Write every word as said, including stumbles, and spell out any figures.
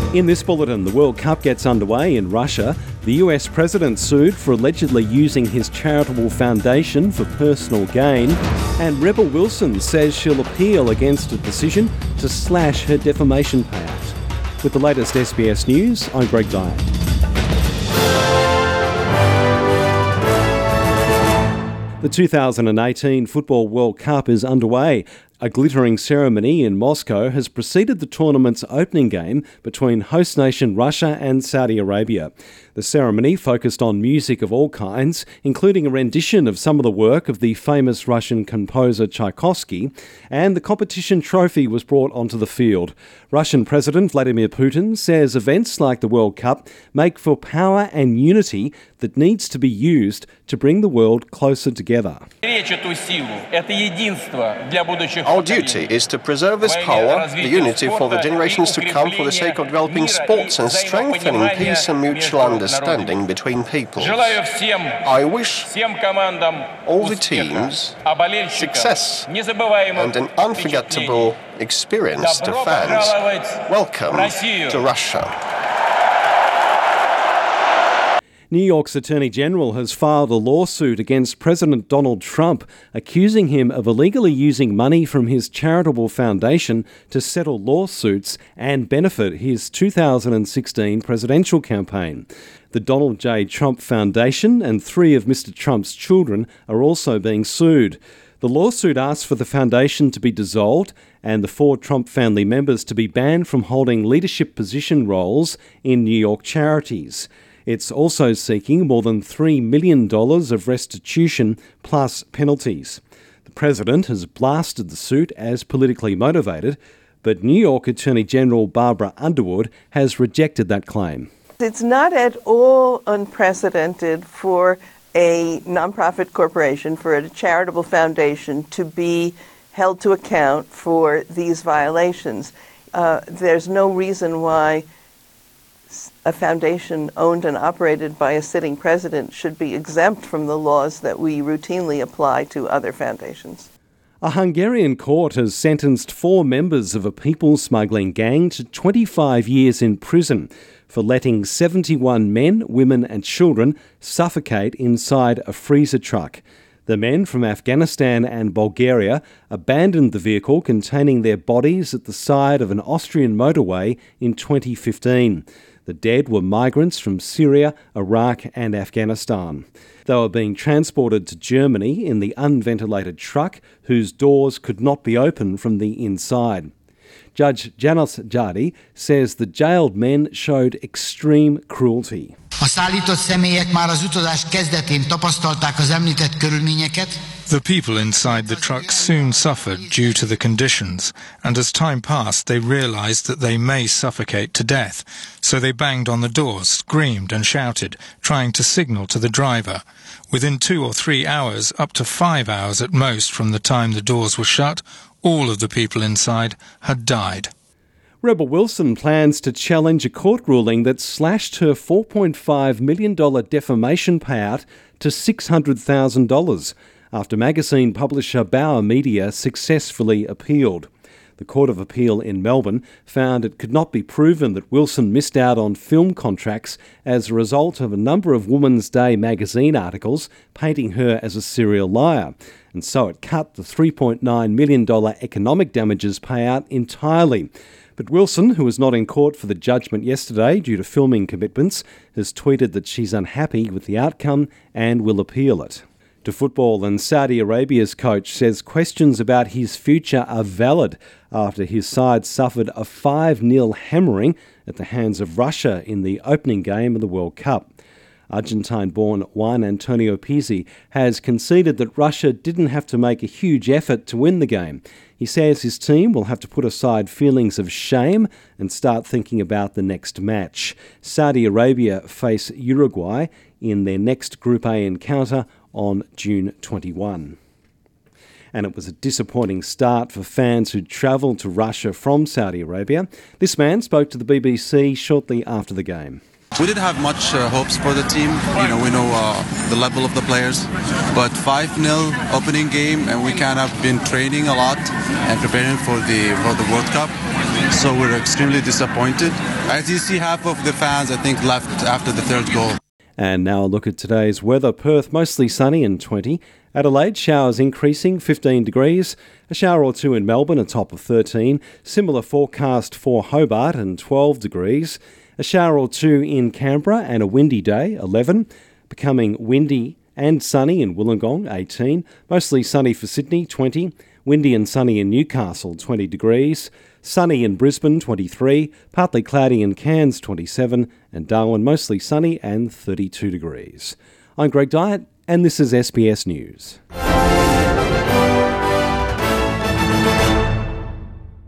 In this bulletin, the World Cup gets underway in Russia. The U S president sued for allegedly using his charitable foundation for personal gain. And Rebel Wilson says she'll appeal against a decision to slash her defamation payout. With the latest S B S News, I'm Greg Dyer. The two thousand eighteen Football World Cup is underway. A glittering ceremony in Moscow has preceded the tournament's opening game between host nation Russia and Saudi Arabia. The ceremony focused on music of all kinds, including a rendition of some of the work of the famous Russian composer Tchaikovsky, and the competition trophy was brought onto the field. Russian President Vladimir Putin says events like the World Cup make for power and unity that needs to be used to bring the world closer together. Our duty is to preserve this power, the unity for the generations to come for the sake of developing sports and strengthening peace and mutual understanding between peoples. I wish all the teams success and an unforgettable experience to fans. Welcome to Russia. New York's Attorney General has filed a lawsuit against President Donald Trump, accusing him of illegally using money from his charitable foundation to settle lawsuits and benefit his two thousand sixteen presidential campaign. The Donald J. Trump Foundation and three of Mister Trump's children are also being sued. The lawsuit asks for the foundation to be dissolved and the four Trump family members to be banned from holding leadership position roles in New York charities. It's also seeking more than three million dollars of restitution plus penalties. The president has blasted the suit as politically motivated, but New York Attorney General Barbara Underwood has rejected that claim. It's not at all unprecedented for a nonprofit corporation, for a charitable foundation, to be held to account for these violations. Uh, there's no reason why a foundation owned and operated by a sitting president should be exempt from the laws that we routinely apply to other foundations. A Hungarian court has sentenced four members of a people smuggling gang to twenty-five years in prison for letting seventy-one men, women and children suffocate inside a freezer truck. The men from Afghanistan and Bulgaria abandoned the vehicle containing their bodies at the side of an Austrian motorway in twenty fifteen. The dead were migrants from Syria, Iraq and Afghanistan. They were being transported to Germany in the unventilated truck whose doors could not be opened from the inside. Judge Janos Jadi says the jailed men showed extreme cruelty. A szállított személyek már az utazás kezdetén tapasztalták az említett körülményeket. The people inside the truck soon suffered due to the conditions, and as time passed they realized that they may suffocate to death. So they banged on the doors, screamed and shouted, trying to signal to the driver. Within two or three hours, up to five hours at most from the time the doors were shut, all of the people inside had died. Rebel Wilson plans to challenge a court ruling that slashed her four point five million dollars defamation payout to six hundred thousand dollars after magazine publisher Bauer Media successfully appealed. The Court of Appeal in Melbourne found it could not be proven that Wilson missed out on film contracts as a result of a number of Woman's Day magazine articles painting her as a serial liar, and so it cut the three point nine million dollars economic damages payout entirely. But Wilson, who was not in court for the judgment yesterday due to filming commitments, has tweeted that she's unhappy with the outcome and will appeal it. To football, and Saudi Arabia's coach says questions about his future are valid after his side suffered a five nil hammering at the hands of Russia in the opening game of the World Cup. Argentine-born Juan Antonio Pizzi has conceded that Russia didn't have to make a huge effort to win the game. He says his team will have to put aside feelings of shame and start thinking about the next match. Saudi Arabia face Uruguay in their next Group A encounter on June twenty-first. And it was a disappointing start for fans who travelled to Russia from Saudi Arabia. This man spoke to the B B C shortly after the game. We didn't have much uh, hopes for the team. You know, we know uh, the level of the players. But five nil opening game, and we kind of been training a lot and preparing for the for the World Cup. So we're extremely disappointed. As you see, half of the fans, I think, left after the third goal. And now a look at today's weather. Perth, mostly sunny and twenty. Adelaide, showers increasing, fifteen degrees. A shower or two in Melbourne, a top of thirteen. Similar forecast for Hobart and twelve degrees. A shower or two in Canberra and a windy day, eleven. Becoming windy and sunny in Wollongong, eighteen. Mostly sunny for Sydney, twenty. Windy and sunny in Newcastle, twenty degrees. Sunny in Brisbane, twenty-three. Partly cloudy in Cairns, twenty-seven. And Darwin, mostly sunny and thirty-two degrees. I'm Greg Dyett, and this is S B S News.